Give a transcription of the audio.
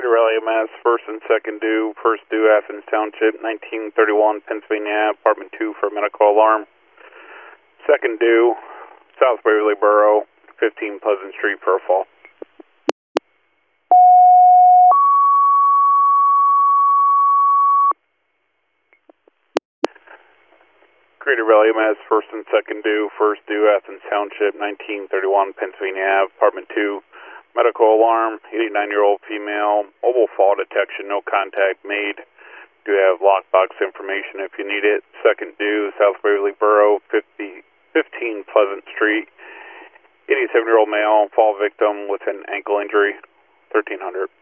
Greater Raleigh, Mass. First and second due. First due, Athens Township, 1931, Pennsylvania, apartment 2 for medical alarm. Second due, South Waverly Borough, 15 Pleasant Street for a fall. Greater Raleigh, Mass. First and second due. First due, Athens Township, 1931, Pennsylvania, apartment 2. Medical alarm, 89-year-old female, mobile fall detection, no contact made. Do have lockbox information if you need it. Second due, South Waverly Borough, 15 Pleasant Street. 87-year-old male, fall victim with an ankle injury, 1300.